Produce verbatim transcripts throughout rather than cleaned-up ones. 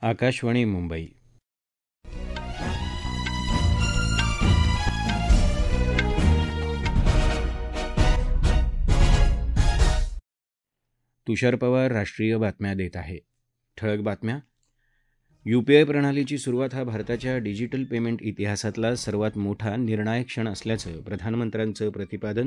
आकाशवाणी मुंबई. तुषार पवार राष्ट्रीय बातम्या देत आहे. ठळक बातम्या. यूपीआय प्रणालीची सुरुवात हा भारताच्या डिजिटल पेमेंट इतिहासातला सर्वात मोठा निर्णायक क्षण असल्याचं प्रधानमंत्र्यांचं प्रतिपादन.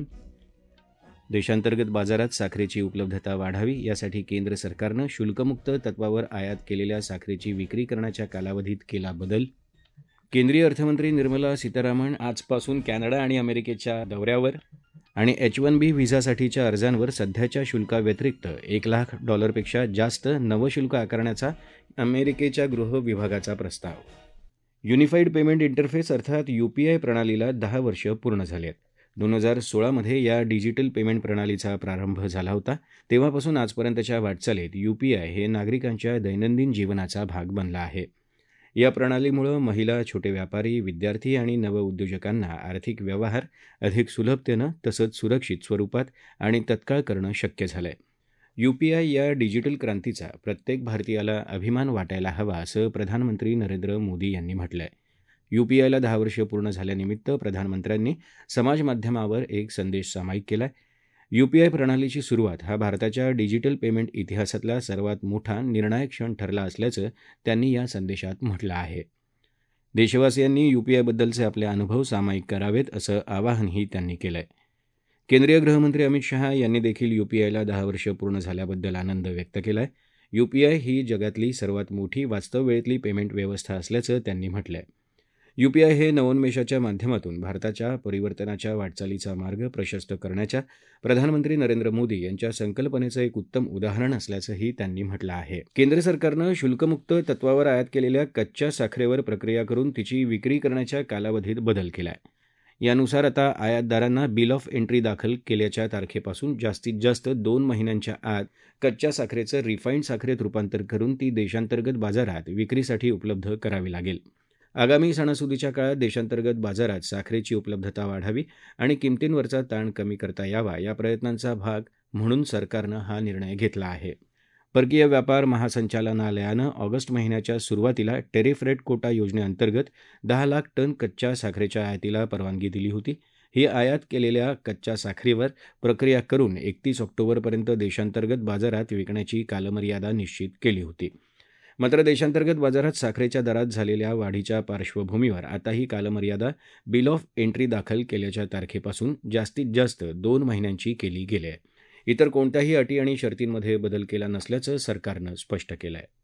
देशांतर्गत बाजारात साखरेची उपलब्धता वाढावी यासाठी केंद्र सरकारनं शुल्कमुक्त तत्वावर आयात केलेल्या साखरेची विक्री करण्याच्या कालावधीत केला बदल. केंद्रीय अर्थमंत्री निर्मला सीतारामन आजपासून कॅनडा आणि अमेरिकेच्या दौऱ्यावर. आणि एच वन बी व्हिसासाठीच्या अर्जांवर सध्याच्या शुल्काव्यतिरिक्त एक लाख डॉलरपेक्षा जास्त नवं शुल्क आकारण्याचा अमेरिकेच्या गृह विभागाचा प्रस्ताव. युनिफाईड पेमेंट इंटरफेस अर्थात यूपीआय प्रणालीला दहा वर्ष पूर्ण झाली आहेत. दोन हजार सोळामध्ये या डिजिटल पेमेंट प्रणालीचा प्रारंभ झाला होता. तेव्हापासून आजपर्यंतच्या वाटचालीत यूपीआय हे नागरिकांच्या दैनंदिन जीवनाचा भाग बनला आहे. या प्रणालीमुळे महिला, छोटे व्यापारी, विद्यार्थी आणि नवउद्योजकांना आर्थिक व्यवहार अधिक सुलभतेनं तसंच सुरक्षित स्वरूपात आणि तत्काळ करणं शक्य झालंय. यूपीआय या डिजिटल क्रांतीचा प्रत्येक भारतीयाला अभिमान वाटायला हवा असं प्रधानमंत्री नरेंद्र मोदी यांनी म्हटलंय. यूपीआयला दहा वर्ष पूर्ण झाल्यानिमित्त प्रधानमंत्र्यांनी समाजमाध्यमावर एक संदेश सामायिक केलाय. यूपीआय प्रणालीची सुरुवात हा भारताच्या डिजिटल पेमेंट इतिहासातला सर्वात मोठा निर्णायक क्षण ठरला असल्याचं त्यांनी या संदेशात म्हटलं आहे. देशवासियांनी यूपीआयबद्दलचे आपले अनुभव सामायिक करावेत असं आवाहनही त्यांनी केलंय. केंद्रीय गृहमंत्री अमित शहा यांनी देखील यूपीआयला दहा वर्ष पूर्ण झाल्याबद्दल आनंद व्यक्त केलाय. यूपीआय ही जगातली सर्वात मोठी वास्तव वेळेतली पेमेंट व्यवस्था असल्याचं त्यांनी म्हटलंय. यूपीआय हे नवोन्मेषाच्या माध्यमातून भारताच्या परिवर्तनाच्या वाटचालीचा मार्ग प्रशस्त करण्याच्या प्रधानमंत्री नरेंद्र मोदी यांच्या संकल्पनेचं एक उत्तम उदाहरण असल्याचंही त्यांनी म्हटलं आहे. केंद्र सरकारनं शुल्कमुक्त तत्वावर आयात केलेल्या कच्च्या साखरेवर प्रक्रिया करून तिची विक्री करण्याच्या कालावधीत बदल केलाय. यानुसार आता आयातदारांना बिल ऑफ एंट्री दाखल केल्याच्या तारखेपासून जास्तीत जास्त दोन महिन्यांच्या आत कच्च्या साखरेचं रिफाईंड साखरेत रूपांतर करून ती देशांतर्गत बाजारात विक्रीसाठी उपलब्ध करावी लागेल. आगामी सणासुदीच्या काळात देशांतर्गत बाजारात साखरेची उपलब्धता वाढावी आणि किमतींवरचा ताण कमी करता यावा या प्रयत्नांचा भाग म्हणून सरकारनं हा निर्णय घेतला आहे. परकीय व्यापार महासंचालनालयानं ऑगस्ट महिन्याच्या सुरुवातीला टेरिफ रेट कोटा योजनेअंतर्गत दहा लाख टन कच्च्या साखरेच्या आयातीला परवानगी दिली होती. ही आयात केलेल्या कच्च्या साखरेवर प्रक्रिया करून एकतीस ऑक्टोबरपर्यंत देशांतर्गत बाजारात विकण्याची कालमर्यादा निश्चित केली होती. मात्र देशांतर्गत बाजारात साखरेच्या दरात झालेल्या वाढीच्या पार्श्वभूमीवर आता ही कालमर्यादा बिल ऑफ एंट्री दाखल केल्याच्या तारखेपासून जास्तीत जास्त दोन महिन्यांची केली गेली आहे. इतर कोणत्याही अटी आणि शर्तींमध्ये बदल केला नसल्याचं सरकारनं स्पष्ट केलं आहे.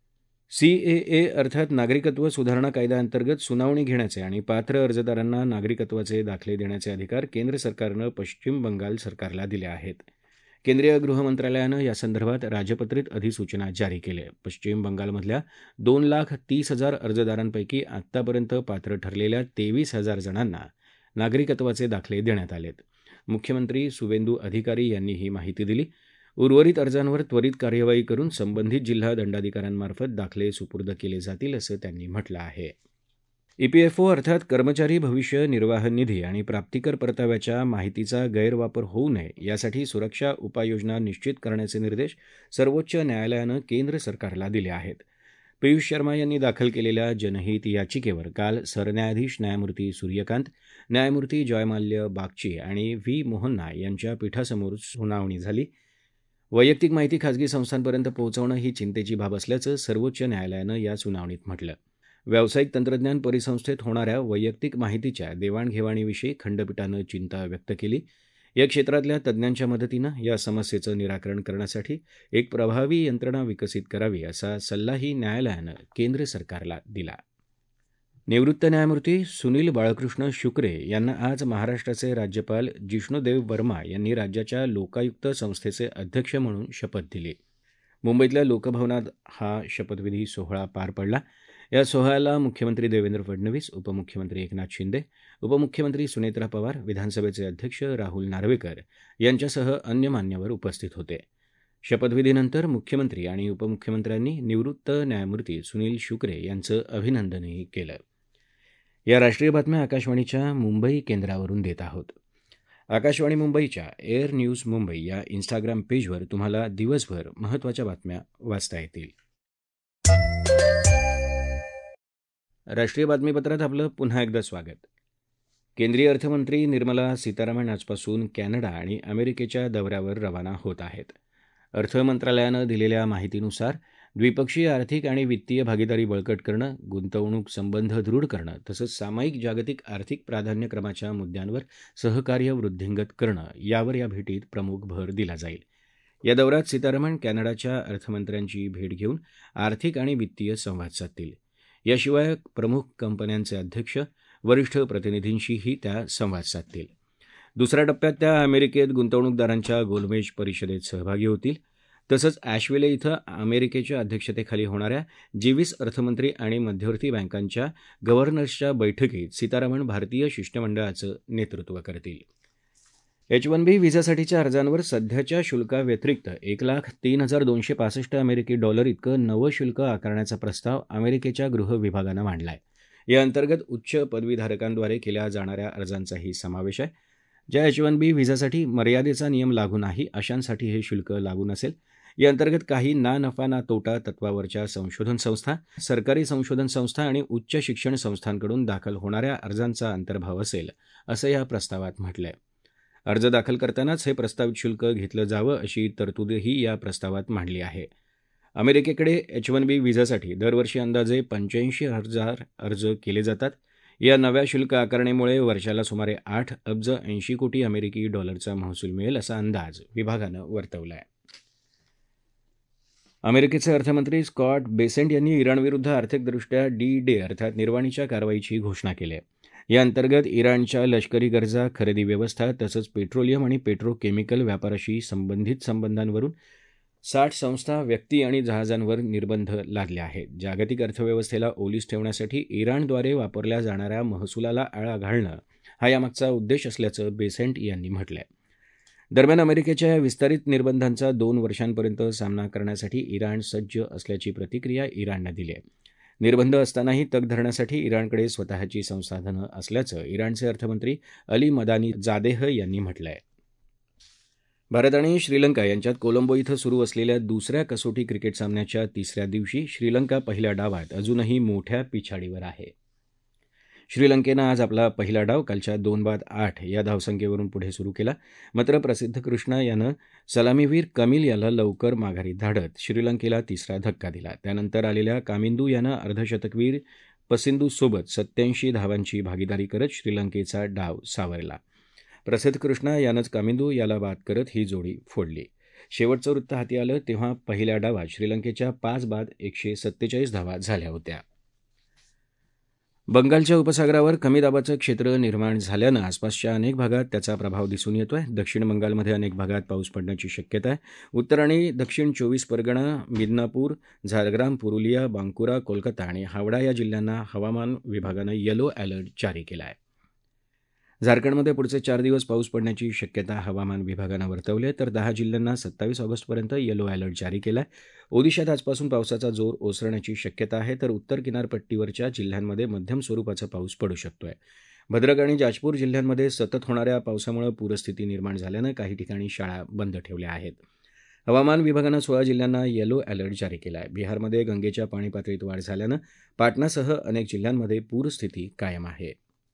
सीएए अर्थात नागरिकत्व सुधारणा कायद्याअंतर्गत सुनावणी घेण्याचे आणि पात्र अर्जदारांना नागरिकत्वाचे दाखले देण्याचे अधिकार केंद्र सरकारनं पश्चिम बंगाल सरकारला दिले आहेत. केंद्रीय गृहमंत्रालयानं यासंदर्भात राजपत्रित अधिसूचना जारी केली आहे. पश्चिम बंगालमधल्या दोन लाख तीस हजार अर्जदारांपैकी आत्तापर्यंत पात्र ठरलेल्या तेवीस हजार जणांना नागरिकत्वाचे दाखले देण्यात आलेत. मुख्यमंत्री सुवेंदू अधिकारी यांनी ही माहिती दिली. उर्वरित अर्जांवर त्वरित कार्यवाही करून संबंधित जिल्हा दंडाधिकाऱ्यांमार्फत दाखले सुपूर्द केले जातील असं त्यांनी म्हटलं आहे. ईपीएफओ अर्थात कर्मचारी भविष्य निर्वाह निधी आणि प्राप्तिकर परताव्याच्या माहितीचा गैरवापर होऊ नये यासाठी सुरक्षा उपाययोजना निश्चित करण्याचे निर्देश सर्वोच्च न्यायालयानं केंद्र सरकारला दिले आहेत. पियुष शर्मा यांनी दाखल केलेल्या जनहित याचिकेवर काल सरन्यायाधीश न्यायमूर्ती सूर्यकांत, न्यायमूर्ती जयमाल्य बागची आणि व्ही मोहन्ना यांच्या पीठासमोर सुनावणी झाली. वैयक्तिक माहिती खाजगी संस्थांपर्यंत पोहोचवणं ही चिंतेची बाब असल्याचं सर्वोच्च न्यायालयानं या सुनावणीत म्हटलं. व्यावसायिक तंत्रज्ञान परिसंस्थेत होणाऱ्या वैयक्तिक माहितीच्या देवाणघेवाणीविषयी खंडपीठानं चिंता व्यक्त केली. या क्षेत्रातल्या तज्ज्ञांच्या मदतीनं या समस्येचं निराकरण करण्यासाठी एक प्रभावी यंत्रणा विकसित करावी असा सल्लाही न्यायालयानं केंद्र सरकारला दिला. निवृत्त न्यायमूर्ती सुनील बाळकृष्ण शुक्रे यांना आज महाराष्ट्राचे राज्यपाल जिष्णुदेव वर्मा यांनी राज्याच्या लोकायुक्त संस्थेचे अध्यक्ष म्हणून शपथ दिली. मुंबईतल्या लोकभवनात हा शपथविधी सोहळा पार पडला. या सोहळ्याला मुख्यमंत्री देवेंद्र फडणवीस, उपमुख्यमंत्री एकनाथ शिंदे, उपमुख्यमंत्री सुनेत्रा पवार, विधानसभेचे अध्यक्ष राहुल नार्वेकर यांच्यासह अन्य मान्यवर उपस्थित होते. शपथविधीनंतर मुख्यमंत्री आणि उपमुख्यमंत्र्यांनी निवृत्त न्यायमूर्ती सुनील शुक्रे यांचं अभिनंदनही केलं. या राष्ट्रीय बातम्या आकाशवाणीच्या मुंबई केंद्रावरून देत आहोत. आकाशवाणी मुंबईच्या एअर न्यूज मुंबई या इन्स्टाग्राम पेजवर तुम्हाला दिवसभर महत्त्वाच्या बातम्या वाचता येतील. राष्ट्रीय बातमीपत्रात आपलं पुन्हा एकदा स्वागत. केंद्रीय अर्थमंत्री निर्मला सीतारामन आजपासून कॅनडा आणि अमेरिकेच्या दौऱ्यावर रवाना होत आहेत. अर्थ मंत्रालयानं दिलेल्या माहितीनुसार द्विपक्षीय आर्थिक आणि वित्तीय भागीदारी बळकट करणं, गुंतवणूक संबंध दृढ करणं तसंच सामायिक जागतिक आर्थिक प्राधान्यक्रमाच्या मुद्द्यांवर सहकार्य वृद्धिंगत करणं यावर या भेटीत प्रमुख भर दिला जाईल. या दौऱ्यात सीतारामन कॅनडाच्या अर्थमंत्र्यांची भेट घेऊन आर्थिक आणि वित्तीय संवाद साधतील. याशिवाय प्रमुख कंपन्यांचे अध्यक्ष, वरिष्ठ प्रतिनिधींशीही त्या संवाद साधतील. दुसऱ्या टप्प्यात त्या अमेरिकेत गुंतवणूकदारांच्या गोलमेज परिषदेत सहभागी होतील. तसंच ॲशविले इथं अमेरिकेच्या अध्यक्षतेखाली होणाऱ्या जी वीस अर्थमंत्री आणि मध्यवर्ती बँकांच्या गव्हर्नर्सच्या बैठकीत सीतारामन भारतीय शिष्टमंडळाचं नेतृत्व करतील. एच वन बी व्हिसासाठीच्या अर्जांवर सध्याच्या शुल्काव्यतिरिक्त एक लाख तीन हजार दोनशे पासष्ट अमेरिकी डॉलर इतकं नवं शुल्क आकारण्याचा प्रस्ताव अमेरिकेच्या गृह विभागानं मांडला आहे. या अंतर्गत उच्च पदवीधारकांद्वारे केल्या जाणाऱ्या अर्जांचाही समावेश आहे. ज्या एच वन बी व्हिसासाठी मर्यादेचा नियम लागू नाही अशांसाठी हे शुल्क लागू नसेल. या अंतर्गत काही ना नफा ना तोटा तत्वावरच्या संशोधन संस्था, सरकारी संशोधन संस्था आणि उच्च शिक्षण संस्थांकडून दाखल होणाऱ्या अर्जांचा अंतर्भाव असेल, असं या प्रस्तावात म्हटलं आहे. अर्ज दाखल करतानाच हे प्रस्तावित शुल्क घेतलं जावं अशी तरतूदही या प्रस्तावात मांडली आहे. अमेरिकेकडे एच वन बी व्हिसासाठी दरवर्षी अंदाजे पंच्याऐंशी हजार अर्ज केले जातात. या नव्या शुल्क आकारणीमुळे वर्षाला सुमारे आठ अब्ज ऐंशी कोटी अमेरिकी डॉलरचा महसूल मिळेल असा अंदाज विभागानं वर्तवला आहे. अमेरिकेचे अर्थमंत्री स्कॉट बेसेंट यांनी इराणविरुद्ध आर्थिकदृष्ट्या डी डे अर्थात निर्वाणीच्या कारवाईची घोषणा केली आहे. या अंतर्गत इराणच्या लष्करी गरजा, खरेदी व्यवस्था तसंच पेट्रोलियम आणि पेट्रोकेमिकल व्यापाराशी संबंधित संबंधांवरून साठ संस्था, व्यक्ती आणि जहाजांवर निर्बंध लादले आहेत. जागतिक अर्थव्यवस्थेला ओलीस ठेवण्यासाठी इराणद्वारे वापरल्या जाणाऱ्या महसुलाला आळा घालणं हा यामागचा उद्देश असल्याचं बेसेंट यांनी म्हटलं आहे. दरम्यान अमेरिकेच्या या विस्तारित निर्बंधांचा दोन वर्षांपर्यंत सामना करण्यासाठी इराण सज्ज असल्याची प्रतिक्रिया इराणनं दिली आहे. निर्बंध असतानाही तग धरण्यासाठी इराणकडे स्वतःची संसाधनं असल्याचं इराणचे अर्थमंत्री अली मदानी जादेह यांनी म्हटलं आहे. भारत आणि श्रीलंका यांच्यात कोलंबो इथं सुरू असलेल्या दुसऱ्या कसोटी क्रिकेट सामन्याच्या तिसऱ्या दिवशी श्रीलंका पहिल्या डावात अजूनही मोठ्या पिछाडीवर आहे. श्रीलंकेनं आज आपला पहिला डाव कालच्या दोन बाद आठ या धावसंख्येवरून पुढे सुरू केला. मात्र प्रसिद्ध कृष्णा यानं सलामीवीर कमिल याला लवकर माघारी धाडत श्रीलंकेला तिसरा धक्का दिला. त्यानंतर आलेल्या कामिंदू यानं अर्धशतकवीर पसिंदूसोबत सत्याऐंशी धावांची भागीदारी करत श्रीलंकेचा डाव सावरला. प्रसिद्ध कृष्णा यानंच कामिंदू याला बाद करत ही जोडी फोडली. शेवटचं वृत्त हाती आलं तेव्हा पहिल्या डावात श्रीलंकेच्या पाच बाद एकशे सत्तेचाळीस धावा झाल्या होत्या. बंगालच्या उपसागरावर कमी दाबाचं क्षेत्र निर्माण झाल्यानं आसपासच्या अनेक भागात त्याचा प्रभाव दिसून येतोय. दक्षिण बंगालमध्ये अनेक भागात पाऊस पडण्याची शक्यता आहे. उत्तर आणि दक्षिण चोवीस परगणा, मिदनापूर, झारग्राम, पुरुलिया, बांकुरा, कोलकाता आणि हावडा या जिल्ह्यांना हवामान विभागानं येलो अलर्ट जारी केला आहे. झारखंडमध्ये पुढचे चार दिवस पाऊस पडण्याची शक्यता हवामान विभागानं वर्तवली आहे. तर दहा जिल्ह्यांना सत्तावीस ऑगस्टपर्यंत येलो अलर्ट जारी केला आहे. ओदिशात आजपासून पावसाचा जोर ओसरण्याची शक्यता आहे. तर उत्तर किनारपट्टीवरच्या जिल्ह्यांमध्ये मध्यम स्वरूपाचा पाऊस पडू शकतोय. भद्रक आणि जाजपूर जिल्ह्यांमध्ये सतत होणाऱ्या पावसामुळे पूरस्थिती निर्माण झाल्यानं काही ठिकाणी शाळा बंद ठेवल्या आहेत. हवामान विभागानं सोळा जिल्ह्यांना येलो अलर्ट जारी केला आहे. बिहारमध्ये गंगेच्या पाणी पातळीत वाढ झाल्यानं पाटणासह अनेक जिल्ह्यांमध्ये पूरस्थिती कायम आहे.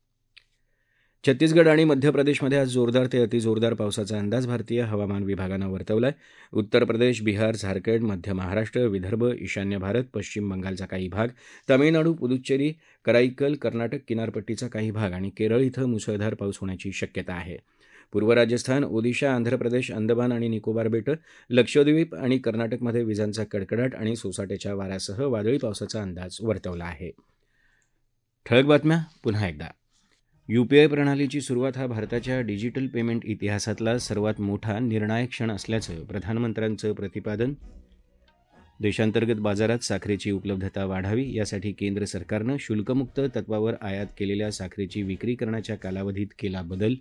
छत्तीसगड आणि मध्य प्रदेशमध्ये आज जोरदार ते अतिजोरदार पावसाचा अंदाज भारतीय हवामान विभागानं वर्तवला आहे. उत्तर प्रदेश, बिहार, झारखंड, मध्य महाराष्ट्र, विदर्भ, ईशान्य भारत, पश्चिम बंगालचा काही भाग, तामिळनाडू, पुदुच्चेरी, कराईकल, कर्नाटक किनारपट्टीचा काही भाग आणि केरळ इथं मुसळधार पाऊस होण्याची शक्यता आहे. पूर्व राजस्थान, ओदिशा, आंध्र प्रदेश, अंदमान आणि निकोबार बेटं, लक्षद्वीप आणि कर्नाटकमध्ये विजांचा कडकडाट आणि सोसाट्याच्या वाऱ्यासह वादळी पावसाचा अंदाज वर्तवला आहे. ठळक बातम्या पुन्हा एकदा. यूपीआय प्रणालीची सुरुवात हा भारताच्या डिजिटल पेमेंट इतिहासातला सर्वात मोठा निर्णायक क्षण असल्याचं प्रधानमंत्र्यांचं प्रतिपादन. देशांतर्गत बाजारात साखरेची उपलब्धता वाढावी यासाठी केंद्र सरकारनं शुल्कमुक्त तत्वावर आयात केलेल्या साखरेची विक्री करण्याच्या कालावधीत केला बदल.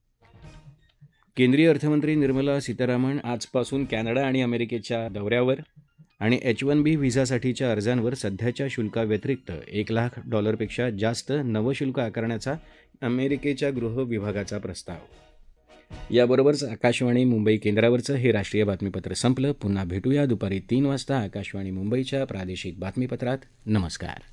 केंद्रीय अर्थमंत्री निर्मला सीतारामन आजपासून कॅनडा आणि अमेरिकेच्या दौऱ्यावर. आणि एच वन बी व्हिसासाठीच्या अर्जांवर सध्याच्या शुल्काव्यतिरिक्त एक लाख डॉलरपेक्षा जास्त नवं शुल्क आकारण्याचा अमेरिकेच्या गृह विभागाचा प्रस्ताव. याबरोबरच आकाशवाणी मुंबई केंद्रावरचं हे राष्ट्रीय बातमीपत्र संपलं. पुन्हा भेटूया दुपारी तीन वाजता आकाशवाणी मुंबईच्या प्रादेशिक बातमीपत्रात. नमस्कार.